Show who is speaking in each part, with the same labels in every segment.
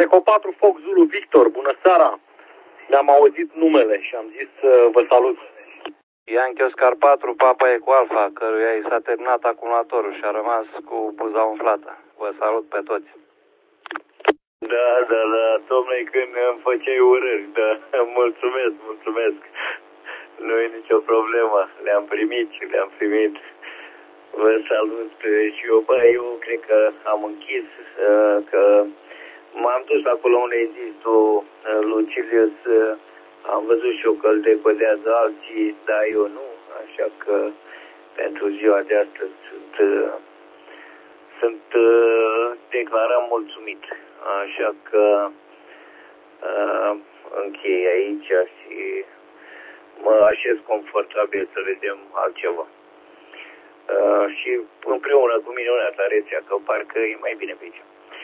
Speaker 1: Greco 4 Fox Zulu Victor, bună seara! Mi-am auzit numele și am zis să vă salut.
Speaker 2: Yankee Oscar 4 Papa Eco Alpha, căruia i s-a terminat acumulatorul și a rămas cu buza umflată. Vă salut pe toți.
Speaker 3: Da, domnule, când îmi făceai urări, da, mulțumesc. Nu e nicio problemă, le-am primit. Vă salut și eu cred că am închis, că m-am dus acolo unde există Lucilius, am văzut și eu că îl decodează alții, dar eu nu, așa că pentru ziua de astăzi sunt declarat mulțumit, așa că închei aici și mă așez confortabil să vedem altceva. Și împreună cu minunata rețea, că parcă e mai bine pe aici.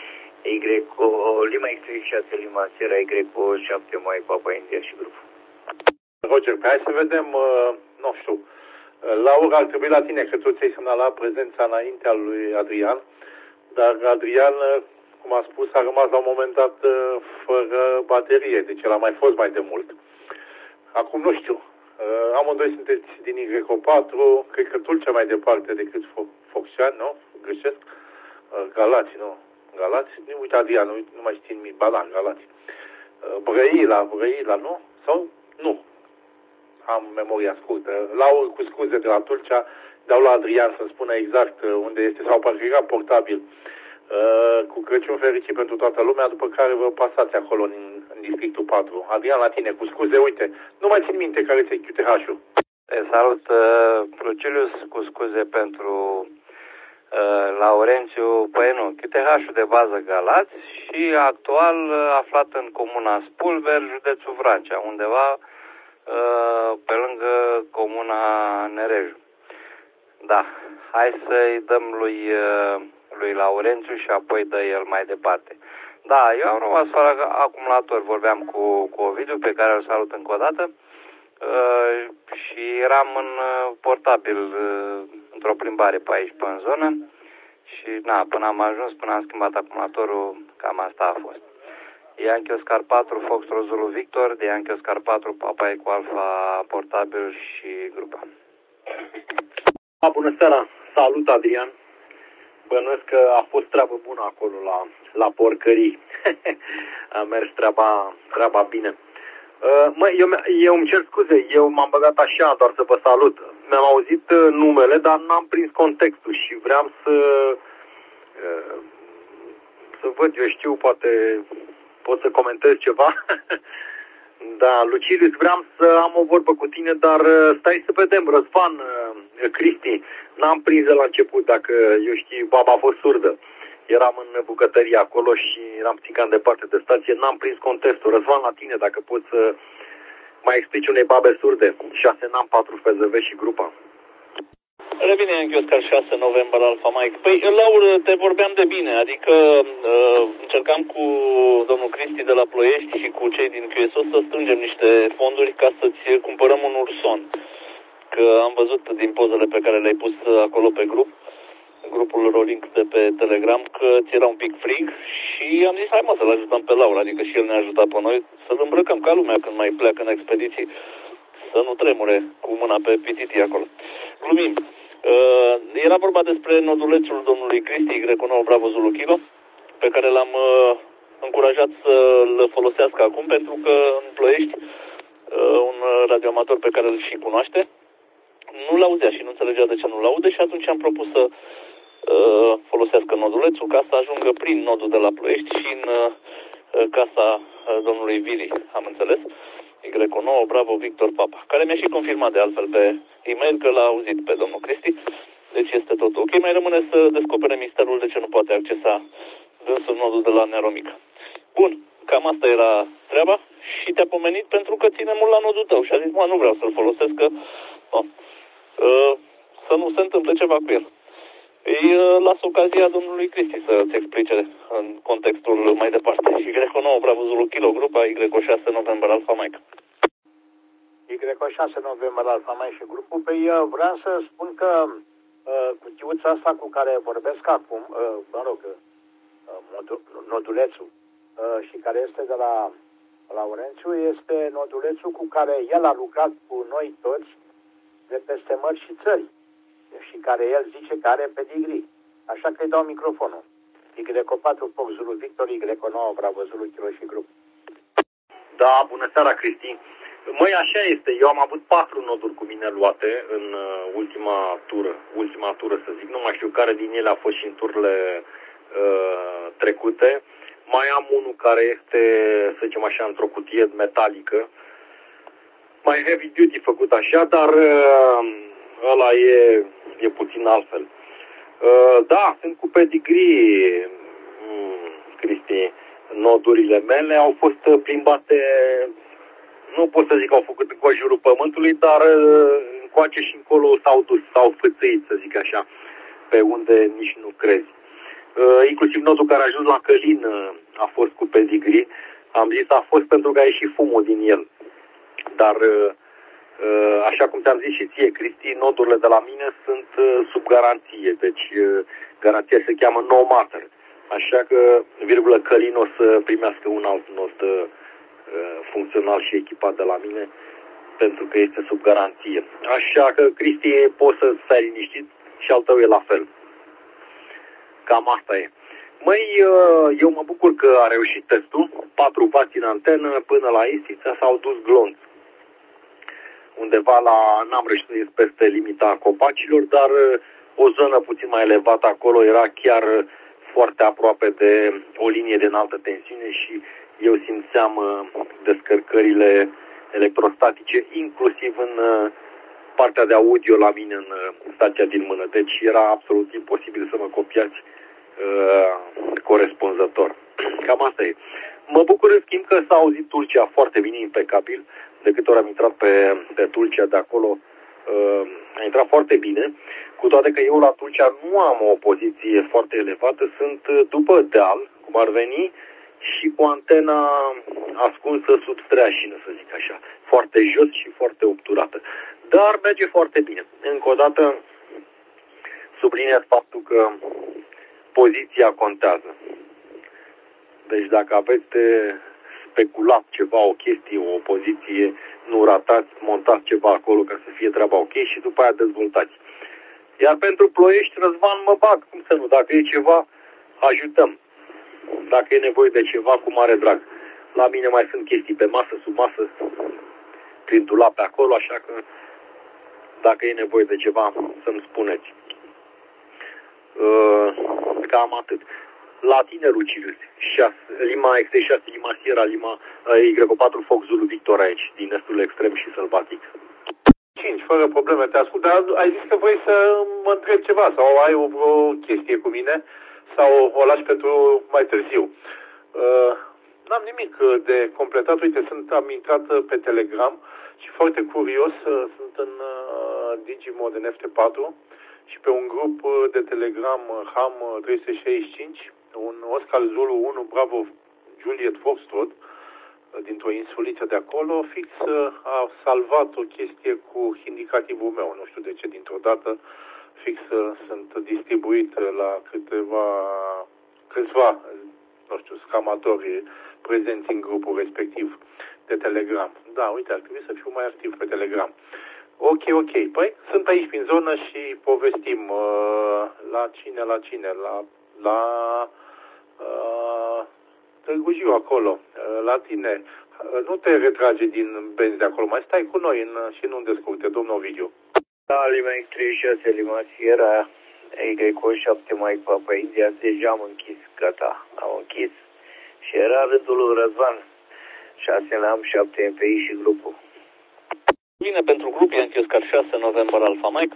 Speaker 3: Lima X36, Lima Sierra, Y7, Mai Papa India și grupul.
Speaker 4: Roger, hai să vedem, nu știu, Laura, ar trebui la tine, că tu ți-ai semnalat prezența înaintea lui Adrian, dar Adrian, cum a spus, a rămas la un moment dat fără baterie, deci el a mai fost mai de mult. Acum nu știu, amândoi sunteți din Y4, cred că Tulcea mai departe decât Foxean, nu? Greșesc? Galați, nu? Galați? Uite, Adrian, nu mai știu nimic, ba da, Galați. Brăila, nu? Sau? Nu. Am memoria scurtă. Laur, cu scuze de la Tulcea, dau la Adrian să-mi spună exact unde este, sau parcă era portabil. Cu Crăciun fericit pentru toată lumea, după care vă pasați acolo în districtul 4. Adrian, la tine, cu scuze, uite, nu mai țin minte care ți-e QTH-ul.
Speaker 2: Salut, Lucilius, cu scuze pentru Laurențiu, păi nu, QTH-ul de bază Galați și actual aflat în comuna Spulber, județul Vrancea, undeva pe lângă comuna Nereju. Da, hai să-i dăm lui Laurențiu și apoi dă el mai departe. Da, eu am rămas fără acumulator, vorbeam cu Ovidiu, pe care îl salut încă o dată, și eram în portabil într-o plimbare pe aici, pe în zonă, și până am ajuns, până am schimbat acumulatorul, cam asta a fost. Yankee Oscar 4 Fox Zulu Victor, de Yankee Oscar 4 Papa Eco Alpha portabil și grupa.
Speaker 1: Bună seara, salut Adrian. Bănuiesc că a fost treabă bună acolo la porcării. A mers treaba bine. Eu îmi cer scuze, eu m-am băgat așa, doar să vă salut. Mi-am auzit numele, dar n-am prins contextul și vreau să văd, eu știu, poate pot să comentez ceva. Da, Lucilius, vreau să am o vorbă cu tine, dar stai să vedem, Răzvan, Cristi, n-am prins de la început, dacă eu știu, baba a fost surdă. Eram în bucătărie acolo și eram puțin cam departe de stație, n-am prins contextul. Răzvan, la tine, dacă poți să mai explici unei babe surde, 6 NAM 4 FZV și grupa.
Speaker 5: Revine Yankee Oscar 6 November Alpha Mike. Păi, Laur, te vorbeam de bine, adică încercam cu domnul Cristi de la Ploiești și cu cei din QSO să strângem niște fonduri ca să-ți cumpărăm un urson. Că am văzut din pozele pe care le-ai pus acolo pe grupul Rolling de pe Telegram, că ți era un pic frig și am zis, hai mă, să-l ajutăm pe Laura, adică și el ne-a ajutat pe noi să-l îmbrăcăm ca lumea când mai pleacă în expediții, să nu tremure cu mâna pe pititi acolo. Glumim. Era vorba despre nodulețul domnului Cristi, Y9 Bravo Zulu Kilo, pe care l-am încurajat să-l folosească acum, pentru că în Ploiești un radioamator pe care îl și cunoaște nu-l auzea și nu înțelegea de ce nu-l aude și atunci am propus să folosească nodulețul ca să ajungă prin nodul de la Ploiești și în casa domnului Viri, am înțeles, Y9 Bravo Victor Papa, care mi-a și confirmat de altfel pe e-mail că l-a auzit pe domnul Cristi, deci este tot ok. Mai rămâne să descopere misterul de ce nu poate accesa dânsul nodul de la Neromica. Bun, cam asta era treaba și te-a pomenit pentru că ține mult la nodul tău și a zis, nu vreau să-l folosesc, că să nu se întâmple ceva cu el. Îi las ocazia domnului Cristi să-ți explice în contextul mai departe. Y9 Bravo Zulu Kilo, grupa Y6 November Alpha Mike.
Speaker 6: Y6 November Alpha Mike și grupul. Păi vreau să spun că cutiuța asta cu care vorbesc acum, nodulețul, și care este de la Laurențiu este nodulețul cu care el a lucrat cu noi toți de peste mări și țări și care el zice că are pedigree. Așa că îi dau microfonul. Y4 Fox Zulu Victor, Y9 Bravo Zulu Kilo și grup.
Speaker 1: Da, bună seara, Cristi. Măi, așa este. Eu am avut 4 noduri cu mine luate în ultima tură, să zic. Nu mai știu care din ele a fost și în tururile trecute. Mai am unul care este, să zicem așa, într-o cutie metalică. Mai heavy duty făcut așa, dar ăla e puțin altfel. Da, sunt cu pedigree, Cristi. Nodurile mele au fost plimbate, nu pot să zic că au făcut în jurul pământului, dar încoace și încolo s-au dus, s-au fățăit, să zic așa, pe unde nici nu crezi. Inclusiv nodul care a ajuns la Călin a fost cu pedigree. Am zis a fost pentru că a ieșit fumul din el. Dar, așa cum ți-am zis și ție, Cristi, nodurile de la mine sunt sub garanție. Deci, garanția se cheamă no matter. Așa că, Călin o să primească un alt nod funcțional și echipat de la mine, pentru că este sub garanție. Așa că, Cristi, poți să stai liniștit și al tău e la fel. Cam asta e. Măi, eu mă bucur că a reușit testul. 4 W în antenă, până la Istița s-au dus glonți. Undeva n-am reușit să ies peste limita copacilor, dar o zonă puțin mai elevată acolo era chiar foarte aproape de o linie de înaltă tensiune și eu simțeam descărcările electrostatice, inclusiv în partea de audio la mine în stația din mână. Deci era absolut imposibil să mă copiați corespunzător. Cam asta e. Mă bucur în schimb că s-a auzit Tulcea foarte bine, impecabil. De câte ori am intrat pe Tulcea de acolo, a intrat foarte bine. Cu toate că eu la Tulcea nu am o poziție foarte elevată, sunt după deal, cum ar veni, și cu antena ascunsă sub streașină, să zic așa. Foarte jos și foarte obturată. Dar merge foarte bine. Încă o dată subliniez faptul că poziția contează. Deci dacă aveți de speculat ceva, o chestie, o poziție, nu ratați, montați ceva acolo ca să fie treaba ok și după aia dezvoltați. Iar pentru Ploiești, Răzvan, mă bag, cum să nu, dacă e ceva, ajutăm. Dacă e nevoie de ceva, cu mare drag. La mine mai sunt chestii pe masă, sub masă, prin dulap pe acolo, așa că dacă e nevoie de ceva, să-mi spuneți. Cam atât. La tine, Lucilius, Lima XT6, Lima Sierra, Lima Y4 Fox Zulu Victor aici, din estul extrem și sălbatic.
Speaker 4: 5, fără probleme, te ascult, dar ai zis că vrei să mă întrebi ceva sau ai o chestie cu mine sau o lași pentru mai târziu. N-am nimic de completat, uite, am intrat pe Telegram și foarte curios, sunt în Digimod în FT4 și pe un grup de Telegram HAM 365, un Oscar Zulu 1 Bravo Juliet Foxtrot, dintr-o insuliță de acolo, fix a salvat o chestie cu indicativul meu. Nu știu de ce, dintr-o dată, fix sunt distribuit la câțiva, nu știu, scamatori prezenți în grupul respectiv de Telegram. Da, uite, ar trebui să fiu mai activ pe Telegram. Ok. Păi, sunt aici prin zonă și povestim la cine? La Târgu Jiu acolo, la tine. Nu te retrage din benzi de acolo, mai stai cu noi și nu descurte, domnul Ovidiu.
Speaker 3: Da, Lima X36, Lima Sierra, Y7 Mike Papa India, deja am închis, gata, am închis. Și era rândul lui Răzvan, 6 am 7 MPI și grupul.
Speaker 5: Bine, pentru grup Yankee Oscar 6 November Alpha Mike.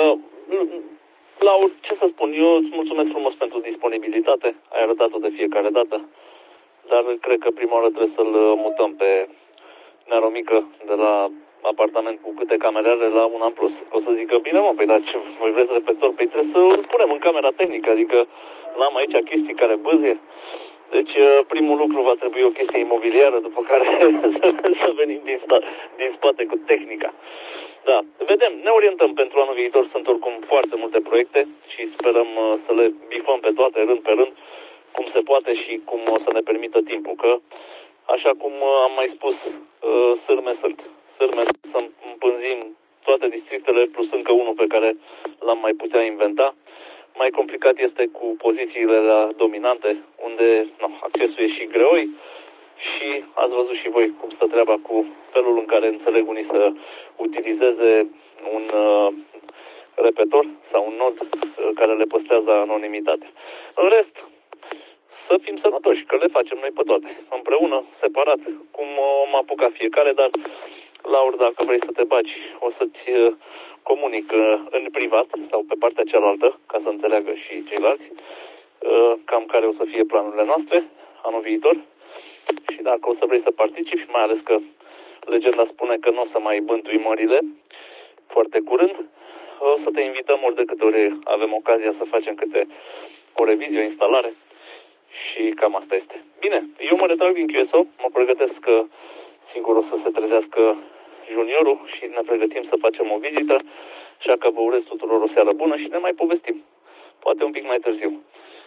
Speaker 5: Laur, ce să spun, eu îți mulțumesc frumos pentru disponibilitate, ai arătat-o de fiecare dată, dar cred că prima oară trebuie să-l mutăm pe Nearomică de la apartament cu câte camere are la un an plus. O să zică, bine mă, păi dar ce, voi vreți repetitor? Păi trebuie să îl punem în camera tehnică, adică n-am aici chestii care bâzie. Deci primul lucru va trebui o chestie imobiliară, după care să venim din spate cu tehnica. Da, vedem, ne orientăm pentru anul viitor, sunt oricum foarte multe proiecte și sperăm să le bifăm pe toate, rând pe rând, cum se poate și cum o să ne permită timpul. Că, așa cum am mai spus, sârme sunt. Sârme să împânzim toate districtele, plus încă unul pe care l-am mai putea inventa. Mai complicat este cu pozițiile dominante, unde accesul e și greoi și ați văzut și voi cum stă treaba cu felul în care înțeleg unii să utilizeze un repetor sau un nod care le păstrează anonimitatea. În rest, să fim sănătoși, că le facem noi pe toate, împreună, separat, cum mă apuca fiecare, dar, Laur, dacă vrei să te bagi, o să-ți comunic în privat sau pe partea cealaltă, ca să înțeleagă și ceilalți, cam care o să fie planurile noastre anul viitor. Și dacă o să vrei să participi, și mai ales că legenda spune că nu o să mai bântui mările foarte curând, o să te invităm ori de câte ori avem ocazia să facem câte o revizie, o instalare. Și cam asta este. Bine, eu mă retrag din QSO, mă pregătesc că singur o să se trezească juniorul și ne pregătim să facem o vizită, așa că vă urez tuturor o seară bună și ne mai povestim. Poate un pic mai târziu.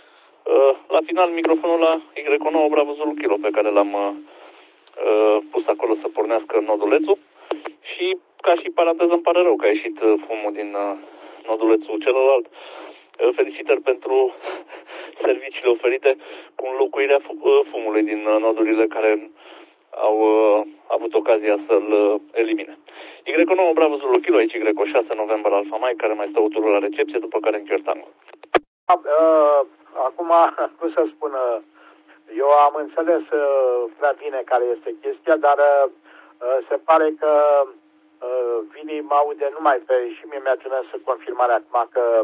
Speaker 5: La final, microfonul la Y9 Bravo Zulu Kilo, pe care l-am pus acolo să pornească nodulețul. Și, ca și paranteză, îmi pare rău că a ieșit fumul din nodulețul celălalt. Felicitări pentru serviciile oferite cu înlocuirea fumului din nodurile care au avut ocazia să-l elimine. Y9 Bravo Zulu Kilo, aici Y6 November Alpha Mike, care mai stă turul la recepție, după care încheiu tango.
Speaker 6: Acum, cum să spun, eu am înțeles prea bine care este chestia, dar se pare că Vini mă aude numai pe... și mie mi-a trimis confirmarea acum că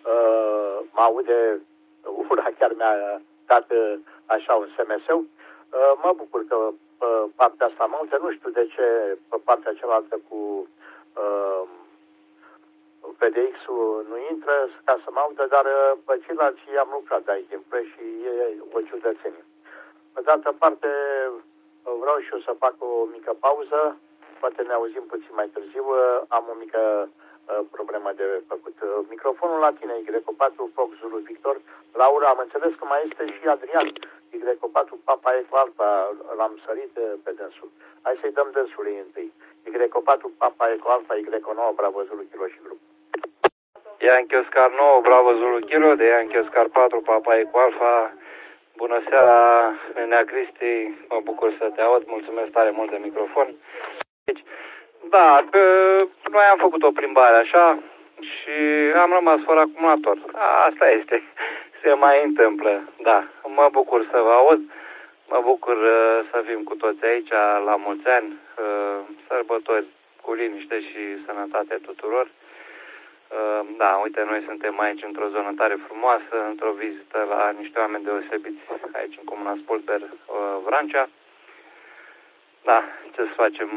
Speaker 6: mă aude, ura chiar mi-a dat așa un SMS-ul. Mă bucur că pe partea asta mă aude, nu știu de ce pe partea cealaltă cu PDX-ul nu intră ca să mă audă, dar pe ceilalți am lucrat de aici din preț și e o ciudățenie. Pe de altă parte, vreau și eu să fac o mică pauză, poate ne auzim puțin mai târziu, am o mică problemă de făcut. Microfonul la tine, Y4 Fox Zulu Victor. Laura, am înțeles că mai este și Adrian, Y4 Papa Eco Alpha, l-am sărit pe dânsul. Hai să-i dăm dânsului întâi. Y4 Papa Eco Alpha, Y9 Bravo Zulu Kilo și grup.
Speaker 2: Yankee Oscar 9 Bravo Zulu Kilo, de Yankee Oscar 4 Papa Eco Alpha. Bună seara, Nenea Cristi, mă bucur să te aud, mulțumesc tare mult de microfon. Deci, da, noi am făcut o plimbare așa și am rămas fără acumulator. Asta este, se mai întâmplă, da. Mă bucur să vă aud, mă bucur să fim cu toți aici la mulți ani, sărbători cu liniște și sănătate tuturor. Da, uite, noi suntem aici într-o zonă tare frumoasă, într-o vizită la niște oameni deosebiți aici în Comuna Spulber, Vrancea. Da, ce să facem?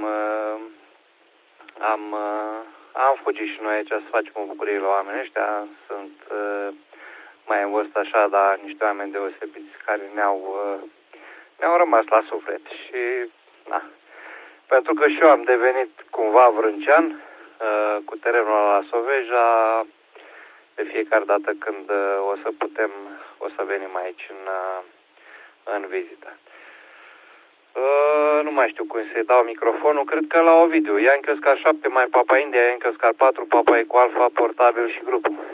Speaker 2: Am fugit și noi aici să facem o bucurie la oamenii ăștia. Sunt mai în vârstă așa, dar niște oameni deosebiți care ne-au rămas la suflet. Și, da, pentru că și eu am devenit cumva vrâncean, cu terenul la Soveja, de fiecare dată când o să putem, o să venim aici în vizită. Nu mai știu cum să-i dau microfonul, cred că la Ovidiu. Yankee Oscar 7 mai Papa India, Yankee Oscar 4 Papa Eco Alpha, portabil și grupul.